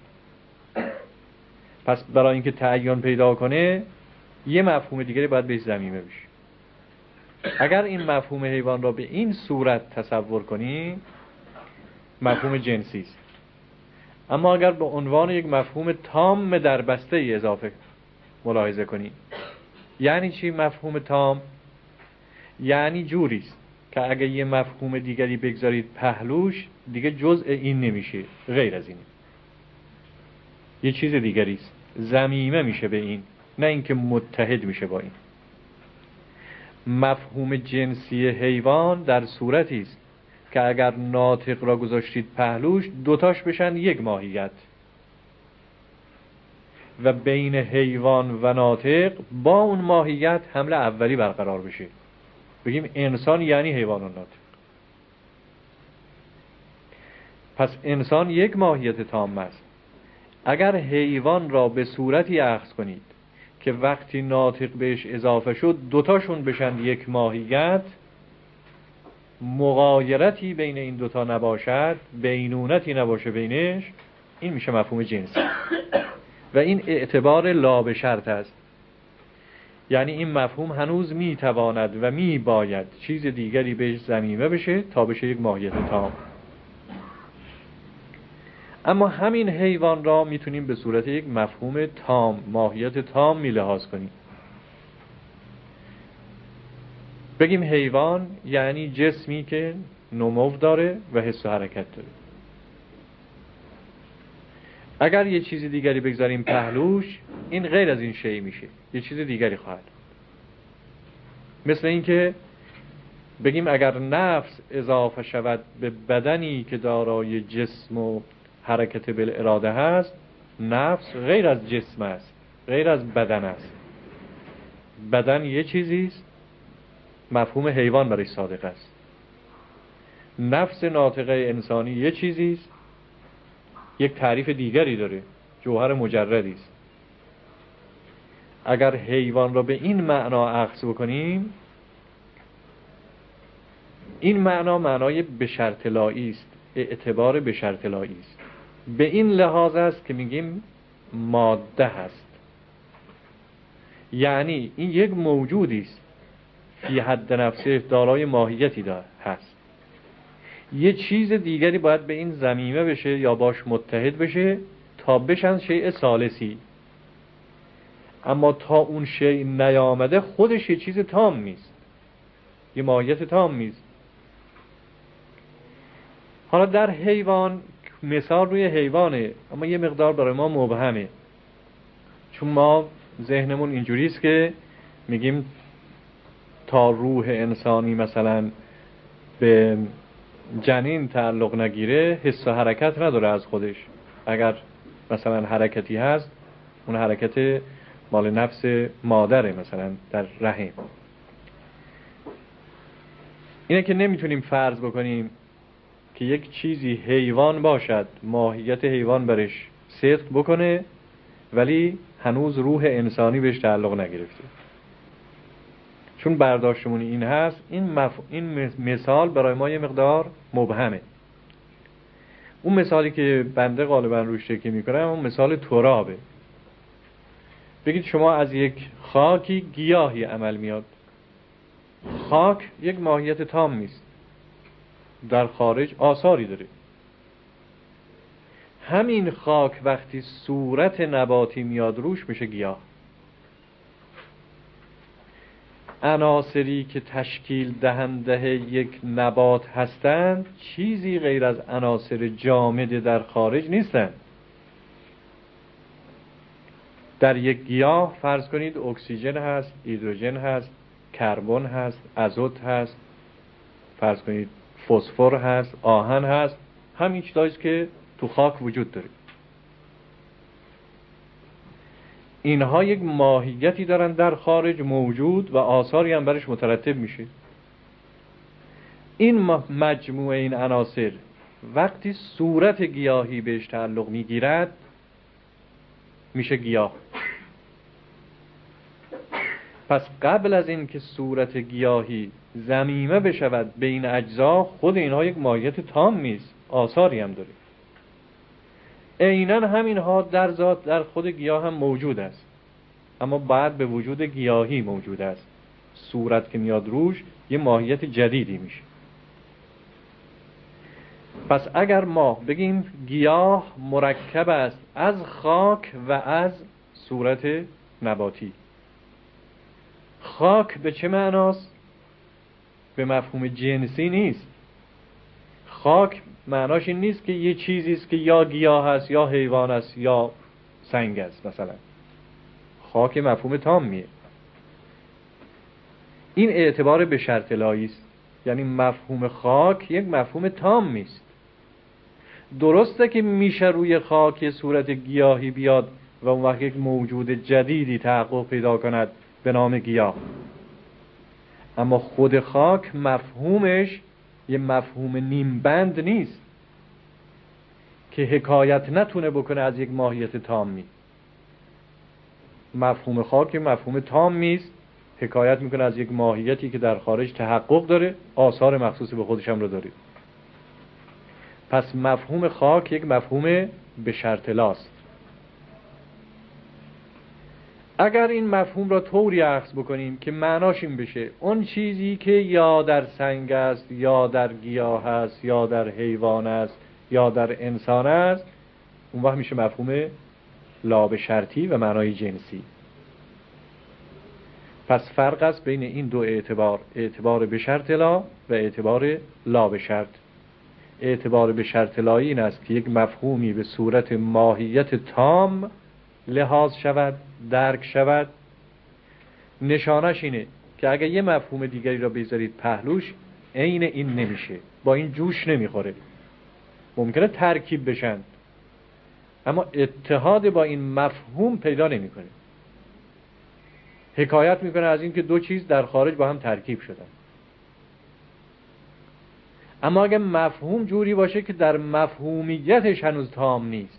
پس برای اینکه تعین پیدا کنه یه مفهوم دیگری باید بهش ضمیمه بشه. اگر این مفهوم حیوان را به این صورت تصور کنیم، مفهوم جنسی است. اما اگر به عنوان یک مفهوم تام در بسته ای اضافه ملاحظه کنیم، یعنی چی مفهوم تام؟ یعنی جوری است که اگر یه مفهوم دیگری بگذارید پهلوش، دیگه جزء این نمیشه، غیر از اینه، یه چیز دیگری است، ضمیمه میشه به این، نه اینکه متحد میشه با این. مفهوم جنسی حیوان در صورتی است که اگر ناطق را گذاشتید پهلوش، دوتاش بشن یک ماهیت، و بین حیوان و ناطق با اون ماهیت حمله اولی برقرار بشه. بگیم انسان یعنی حیوان و ناطق. پس انسان یک ماهیت تام است. اگر حیوان را به صورتی اخذ کنید که وقتی ناطق بهش اضافه شد دوتاشون بشن یک ماهیت، مغایرتی بین این دوتا نباشد، بینونتی نباشه بینش، این میشه مفهوم جنسی و این اعتبار لا به شرط است. یعنی این مفهوم هنوز میتواند و میباید چیز دیگری بهش ضمیمه بشه تا بشه یک ماهیت تام. اما همین حیوان را میتونیم به صورت یک مفهوم تام، ماهیت تام لحاظ کنیم. بگیم حیوان یعنی جسمی که نمو داره و حس و حرکت داره. اگر یه چیز دیگری بگذاریم پهلوش، این غیر از این شی میشه، یه چیز دیگری خواهد. مثل این که بگیم اگر نفس اضافه شود به بدنی که دارای جسم و حرکت بالاراده هست، نفس غیر از جسم است، غیر از بدن است. بدن یه چیزی است، مفهوم حیوان برای صادق است. نفس ناطقه انسانی یه چیزی است، یک تعریف دیگری داره، جوهر مجردی است. اگر حیوان را به این معنا اخذ بکنیم، این معنا معنای به شرط لایی است، اعتبار به شرط لایی است. به این لحاظ است که میگیم ماده هست، یعنی این یک موجودی است فی حد نفسه، دارای ماهیتی هست. یه چیز دیگری باید به این ضمیمه بشه یا باش متحد بشه تا بشن شیء ثالثی. اما تا اون شیء نیامده خودش یه چیز تام نیست، یه ماهیت تام نیست. حالا در حیوان، مثال روی حیوانه اما یه مقدار برای ما مبهمه، چون ما ذهنمون اینجوریست که میگیم تا روح انسانی مثلا به جنین تعلق نگیره حس و حرکت نداره از خودش. اگر مثلا حرکتی هست، اون حرکت مال نفس مادره مثلا در رحم. اینه که نمیتونیم فرض بکنیم که یک چیزی حیوان باشد، ماهیت حیوان برش صدق بکنه ولی هنوز روح انسانی بهش تعلق نگرفته. چون برداشتمون این هست، این مثال برای ما یه مقدار مبهمه. اون مثالی که بنده غالبا روش تکیه میکنم اون مثال ترابه. بگید شما از یک خاکی گیاهی عمل میاد. خاک یک ماهیت تام نیست، در خارج آثاری داره. همین خاک وقتی صورت نباتی میاد روش میشه گیاه. عناصری که تشکیل دهنده یک نبات هستند چیزی غیر از عناصر جامد در خارج نیستند. در یک گیاه فرض کنید اکسیژن هست، هیدروژن هست، کربن هست، ازوت هست، فرض کنید فسفر هست، آهن هست، همین چیزایی که تو خاک وجود داره. اینها یک ماهیتی دارن در خارج موجود و آثاری هم برش مترتب میشه. این مجموعه این عناصر وقتی صورت گیاهی بهش تعلق میگیرد میشه گیاه. پس قبل از این که صورت گیاهی ضمیمه بشود به این اجزا، خود اینها یک ماهیت تام نیست، آثاری هم داره. عیناً همینها در ذات در خود گیاه هم موجود است، اما بعد به وجود گیاهی موجود است. صورت که میاد روش یه ماهیت جدیدی میشه. پس اگر ما بگیم گیاه مرکب است از خاک و از صورت نباتی، خاک به چه معناست؟ به مفهوم جنسی نیست. خاک معناش این نیست که یه چیزی است که یا گیاه است یا حیوان است یا سنگ است. مثلا خاک مفهوم تامیه. این اعتبار به شرط لایی است، یعنی مفهوم خاک یک مفهوم تام نیست. درسته که میشه روی خاک صورت گیاهی بیاد و اون وقت یک موجود جدیدی تحقق پیدا کند به نام گیاه. اما خود خاک مفهومش یه مفهوم نیمبند نیست که حکایت نتونه بکنه از یک ماهیت تامی. مفهوم خاک مفهوم تامی است، حکایت میکنه از یک ماهیتی که در خارج تحقق داره، آثار مخصوص به خودش هم رو داره. پس مفهوم خاک یک مفهوم به شرط لاست. اگر این مفهوم را طوری اخذ بکنیم که معناش این بشه اون چیزی که یا در سنگ است یا در گیاه است یا در حیوان است یا در انسان است، اون وقت میشه مفهوم لا به شرطی و معنای جنسی. پس فرق است بین این دو اعتبار، اعتبار به شرط لا و اعتبار لا به شرط. اعتبار به شرط لایی این است که یک مفهومی به صورت ماهیت تام لحاظ شود، درک شود. نشانش اینه که اگر یه مفهوم دیگری را بذارید پهلوش عین این نمیشه، با این جوش نمیخوره. ممکنه ترکیب بشن اما اتحاد با این مفهوم پیدا نمیکنه. حکایت میکنه از این که دو چیز در خارج با هم ترکیب شدن. اما اگر مفهوم جوری باشه که در مفهومیتش هنوز تام نیست،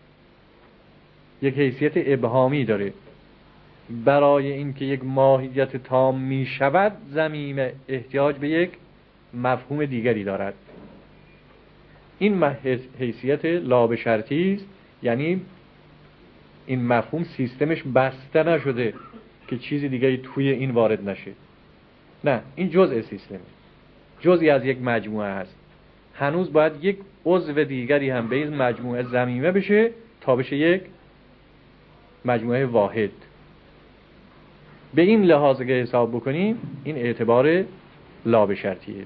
یک حیثیت ابهامی داره، برای اینکه یک ماهیت تام می شود ضمیم احتیاج به یک مفهوم دیگری دارد. این حیثیت لا به شرطی است، یعنی این مفهوم سیستمش بسته نشده که چیزی دیگری توی این وارد نشه. نه، این جزء سیستمه، جزئی از یک مجموعه هست. هنوز باید یک عضو دیگری هم به این مجموعه ضمیمه بشه تا بشه یک مجموعه واحد. به این لحاظ که حساب بکنیم این اعتبار لا به شرطیه.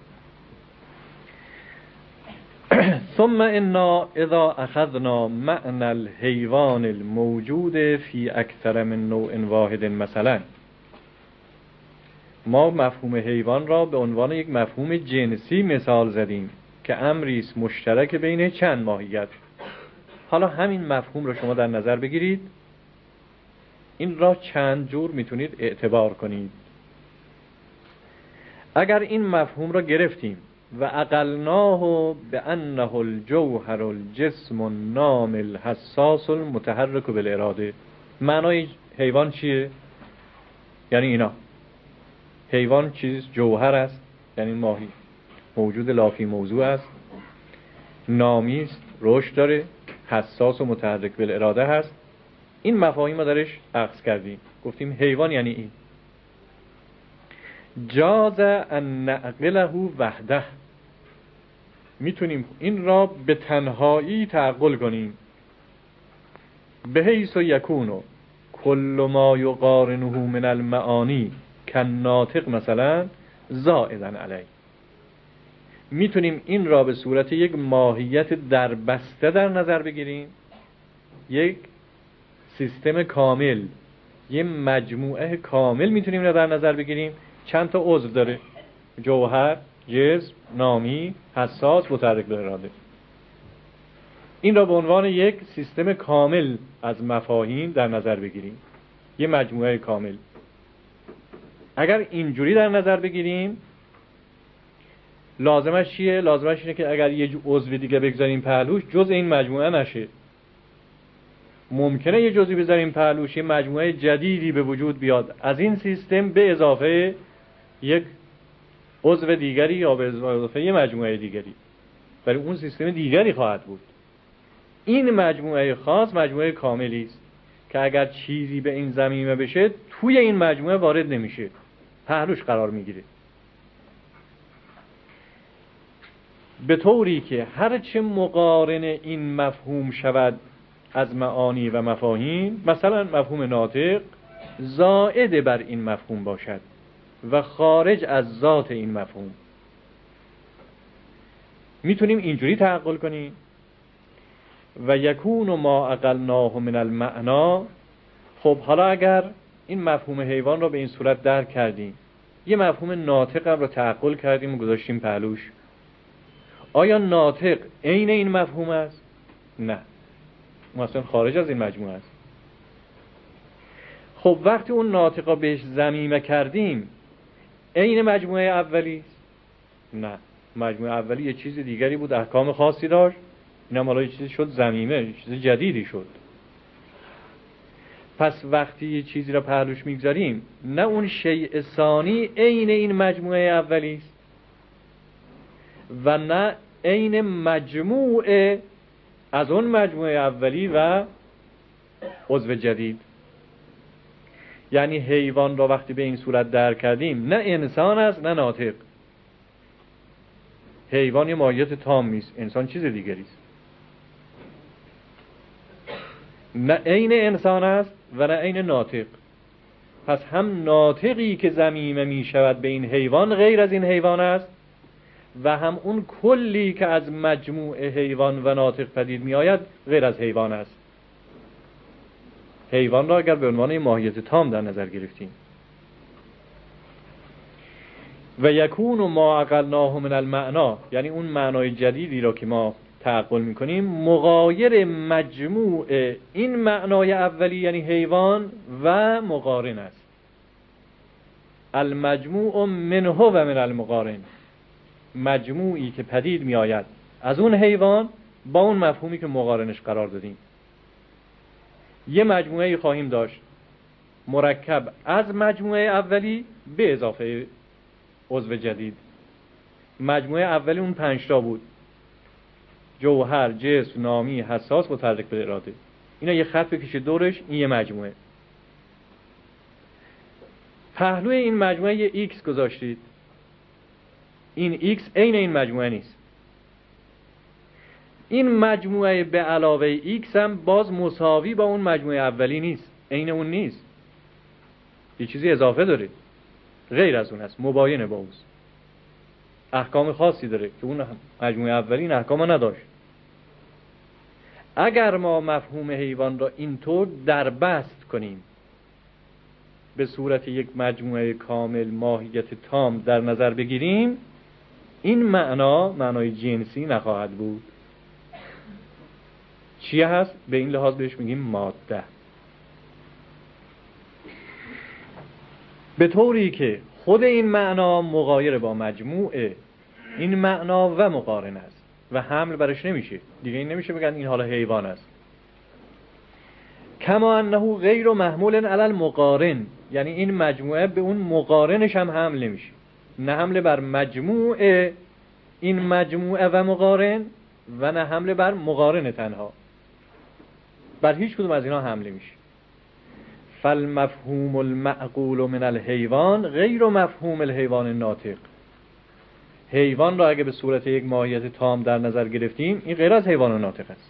ثم انا اذا اخذنا معنى الحيوان الموجود في اکثر من نوع واحد، مثلا ما مفهوم حیوان را به عنوان یک مفهوم جنسی مثال زدیم که امری است مشترک بین چند ماهیت. حالا همین مفهوم را شما در نظر بگیرید، این را چند جور میتونید اعتبار کنید. اگر این مفهوم را گرفتیم و عقلناه بانه الجوهر الجسم النام الحساس المتحرک بالاراده، معنای حیوان چیه؟ یعنی اینا حیوان چیز جوهر است، یعنی ماهی موجود لافی موضوع است، نامی است، رشد داره، حساس و متحرک بالاراده هست. این مفاهیم ما درش اخذ کردیم، گفتیم حیوان یعنی این. جاز ان نعقله وحده، میتونیم این را به تنهایی تعقل کنیم. بحیث یکون کل ما یقارنه من المعانی کالناطق مثلا زائدا علیه. میتونیم این را به صورت یک ماهیت دربسته در نظر بگیریم، یک سیستم کامل، یک مجموعه کامل میتونیم را در نظر بگیریم. چند تا عضو داره، جوهر، جسم، نامی، حساس، متحرک بالاراده. این را به عنوان یک سیستم کامل از مفاهیم در نظر بگیریم، یک مجموعه کامل. اگر اینجوری در نظر بگیریم لازمش چیه؟ لازمش اینه که اگر یه عضو دیگه بگذاریم پهلوش جز این مجموعه نشه. ممکنه یه جزئی بذاریم پهلوش، یه مجموعه جدیدی به وجود بیاد از این سیستم به اضافه یک عضو دیگری یا به اضافه یه مجموعه دیگری، ولی اون سیستم دیگری خواهد بود. این مجموعه خاص مجموعه کاملی است که اگر چیزی به این ضمیمه بشه توی این مجموعه وارد نمیشه، پهلوش قرار میگیره. به طوری که هرچه مقارن این مفهوم شود از معانی و مفاهیم، مثلا مفهوم ناطق زائد بر این مفهوم باشد و خارج از ذات این مفهوم، میتونیم اینجوری تعقل کنیم. و یکون ما عقلناه من المعنا. خب حالا اگر این مفهوم حیوان را به این صورت درک کردیم، یه مفهوم ناطق هم را تعقل کردیم و گذاشتیم پهلوش، آیا ناطق عین این مفهوم است؟ نه، اون اصلا خارج از این مجموعه است. خب وقتی اون ناطقا بهش ضمیمه کردیم عین مجموعه اولی است؟ نه، مجموعه اولی یه چیز دیگری بود، احکام خاصی داشت، این هم حالا یه چیزی شد ضمیمه، یه چیز جدیدی شد. پس وقتی یه چیزی را پهلوش میگذاریم نه اون شیء ثانی عین این مجموعه اولی است و نه عین مجموعه از اون مجموعه اولی و عضو جدید. یعنی حیوان را وقتی به این صورت درک کردیم نه انسان است نه ناطق. حیوان یه ماهیت تام نیست، انسان چیز دیگری است. نه عین انسان است و نه عین ناطق. پس هم ناطقی که ضمیمه می شود به این حیوان غیر از این حیوان است و هم اون کلی که از مجموع حیوان و ناطق پدید می آید غیر از حیوان است. حیوان را اگر به عنوان ماهیت تام در نظر گرفتیم و یکون ما عقلناه من المعنا، یعنی اون معنای جدیدی را که ما تعقل میکنیم مغایر مجموع این معنای اولی یعنی حیوان و مقارن است. المجموع منه و من المقارن، مجموعی که پدید می آید از اون حیوان با اون مفهومی که مقارنش قرار دادیم. یه مجموعه خواهیم داشت مرکب از مجموعه اولی به اضافه عضو جدید. مجموعه اولی اون 5 تا بود: جوهر، جسم، نامی، حساس، متحرک به اراده. اینا یه خط بکشید دورش، این یه مجموعه. پهلوی این مجموعه یه ایکس گذاشتید، این ایکس عین این مجموعه نیست. این مجموعه به علاوه ایکس هم باز مساوی با اون مجموعه اولی نیست، عین اون نیست، یه چیزی اضافه داره، غیر از اون هست، مباینه با اوست، احکام خاصی داره که اون مجموعه اولی این احکام نداشت. اگر ما مفهوم حیوان را اینطور دربست کنیم به صورت یک مجموعه کامل ماهیت تام در نظر بگیریم، این معنای جنسی نخواهد بود. چیه هست؟ به این لحاظ بهش میگیم ماده. به طوری که خود این معنا مغایر با مجموع این معنا و مقارن است و حمل برش نمیشه دیگه. این نمیشه بگن این حالا حیوان است. کما انه غیر محمول علی المقارن، یعنی این مجموعه به اون مقارنش هم حمل نمیشه، نه حمله بر مجموع این مجموعه و مقارن و نه حمله بر مقارن تنها، بر هیچ کدوم از اینا حمله میشه. فالمفهوم المعقول من الحیوان غیر مفهوم الحیوان الناطق. حیوان را اگه به صورت یک ماهیت تام در نظر گرفتیم این غیر از حیوان ناطق است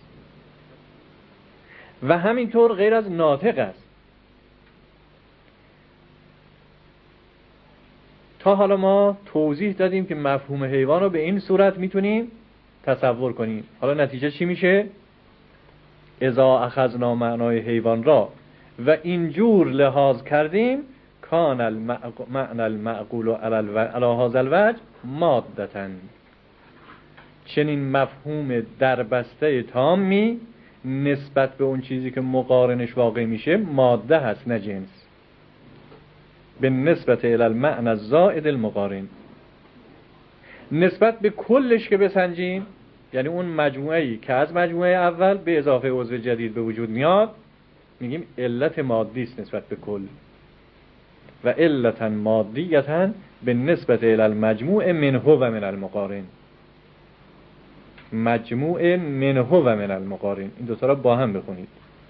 و همینطور غیر از ناطق است. تا حالا ما توضیح دادیم که مفهوم حیوان رو به این صورت میتونیم تصور کنیم. حالا نتیجه چی میشه؟ اذا اخذنا معنای حیوان را و اینجور لحاظ کردیم کان المعنى المعقول علی هذا الوجه مادةً. چنین مفهوم دربسته تامی نسبت به اون چیزی که مقارنش واقع میشه ماده هست نه جنس، به نسبت الی المعنى الزائد المقارن. نسبت به کلش که بسنجیم، یعنی اون مجموعه‌ای که از مجموعه اول به اضافه عضو جدید به وجود میاد، میگیم علت مادی است نسبت به کل و علتا مادیتا به نسبت الی المجموع منه و من المقارن. مجموع منه و من المقارن، این دوتا را با هم بخونید.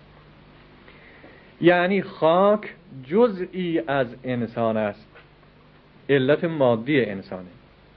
یعنی خاک جزئی از انسان است، علت مادی انسانه.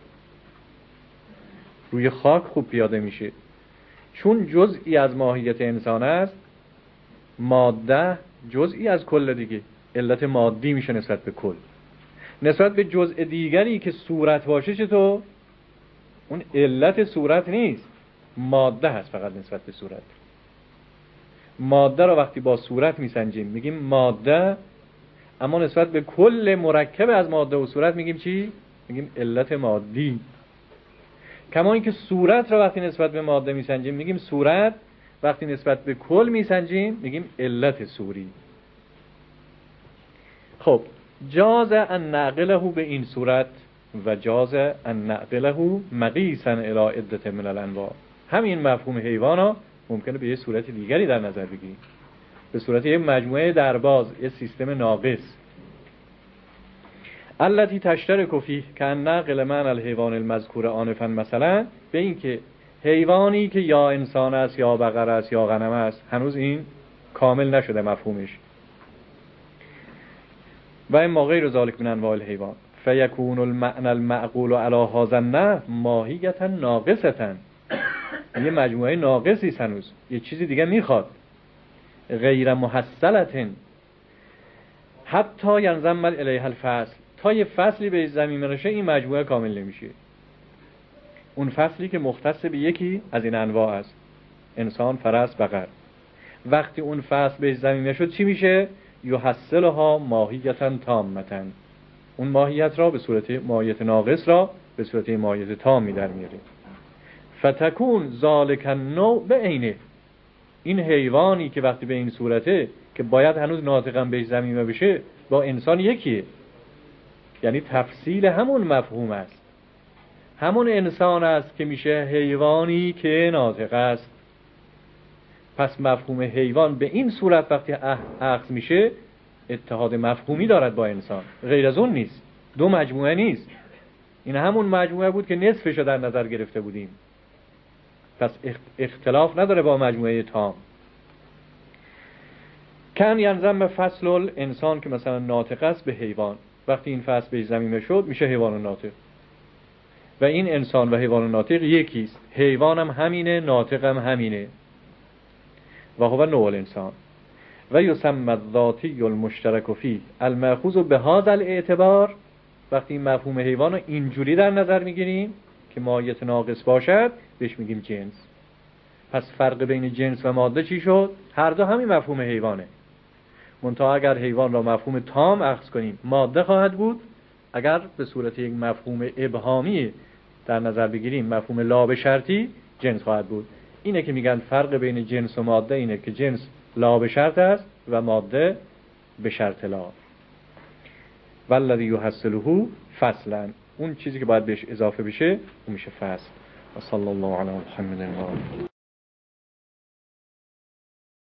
روی خاک خوب پیاده میشه، چون جزئی از ماهیت انسان است، ماده جزئی از کل دیگه، علت مادی میشه نسبت به کل. نسبت به جزء دیگری که صورت باشه چطور؟ اون علت صورت نیست، ماده هست فقط نسبت به صورت. ماده را وقتی با صورت میسنجیم میگیم ماده، اما نسبت به کل مرکب از ماده و صورت میگیم چی؟ میگیم علت مادی. کما اینکه صورت را وقتی نسبت به ماده میسنجیم میگیم صورت، وقتی نسبت به کل میسنجیم میگیم علت صوری. خب جاز ان نعقله به این صورت و جاز ان نعقله مقیسا الی عدة من الانواع. همین مفهوم حیوان ها ممکنه به یه صورت دیگری در نظر بگیریم، به صورت یه مجموعه درباز، یه سیستم ناقص. التی تشترک فیه کان نقل معنی الحیوان المذکور آنفا، مثلا به این که حیوانی که یا انسان است یا بقره است یا غنم است، هنوز این کامل نشده مفهومش. و اما غیر ذلک من انواع الحیوان فیکون المعنى المعقول علی هذا النحو ماهیتا ناقصتا، یه مجموعه ناقصی است، هنوز یه چیزی دیگه میخواد. غیر محصلة حتی ینضم الیها الفصل، تا یه فصلی به زمین بشه این مجموعه کامل نمیشه. اون فصلی که مختص به یکی از این انواع است، انسان، فرس، بقر. وقتی اون فصل به زمین شد چی میشه؟ یحصلها ماهیتا تامتا، اون ماهیت را به صورت ماهیت ناقص را به صورت ماهیت تامی در میاره. فتکون ذالک النوع بعینه، این حیوانی که وقتی به این صورته که باید هنوز ناطقاً به زمین بشه با انسان یکیه، یعنی تفصیل همون مفهوم است. همون انسان است که میشه حیوانی که ناطق است. پس مفهوم حیوان به این صورت وقتی اخذ میشه اتحاد مفهومی دارد با انسان، غیر از اون نیست، دو مجموعه نیست. این همون مجموعه بود که نصفش رو در نظر گرفته بودیم، پس اختلاف نداره با مجموعه تام. کن ینضم فصل الانسان که مثلا ناطق است به حیوان، وقتی این فصل به زمین شد میشه حیوان ناطق. و این انسان و حیوان ناطق یکیست، حیوان هم همینه، ناطق هم همینه. و هو نوع الانسان و یسمى الذاتی المشترک فیه المأخوذ بهذا الاعتبار. وقتی این مفهوم حیوان رو اینجوری در نظر میگیریم که ماهیت ناقص باشد بهش میگیم جنس. پس فرق بین جنس و ماده چی شد؟ هر دو همین مفهوم حیوانه، منتها اگر حیوان را مفهوم تام اخذ کنیم ماده خواهد بود، اگر به صورت یک مفهوم ابهامی در نظر بگیریم مفهوم لا به شرطی جنس خواهد بود. اینه که میگن فرق بین جنس و ماده اینه که جنس لا به شرط است و ماده به شرط لا. والذی یحصله فصلا، اون چیزی که باید بهش اضافه بشه اون میشه فصل. و صلی الله علی محمد و